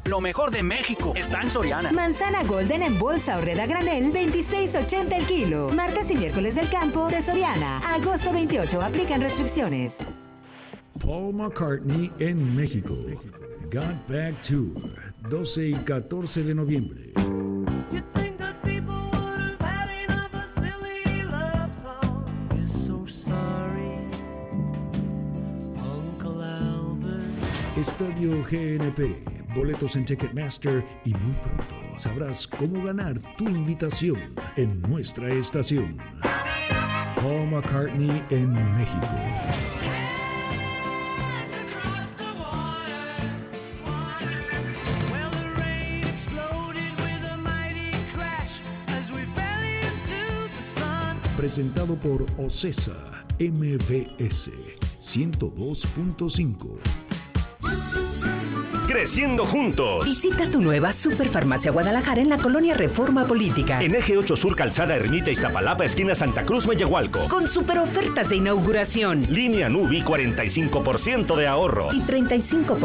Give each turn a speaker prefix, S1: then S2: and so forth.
S1: Lo mejor de México está en Soriana.
S2: Manzana Golden en bolsa o red a granel, 26.80 el kilo. Martes y miércoles del campo de Soriana. Agosto 28, aplican restricciones.
S3: Paul McCartney en México. Got Back Tour, 12 y 14 de noviembre. Estadio GNP, boletos en Ticketmaster y muy pronto sabrás cómo ganar tu invitación en nuestra estación. Paul McCartney en México. Presentado por OCESA MBS 102.5.
S4: Creciendo juntos.
S5: Visita tu nueva Superfarmacia Guadalajara en la colonia Reforma Política.
S4: En Eje 8 Sur, Calzada Ermita Iztapalapa, esquina Santa Cruz, Meyahualco.
S5: Con super ofertas de inauguración.
S4: Línea Nubi, 45% de ahorro.
S5: Y 35%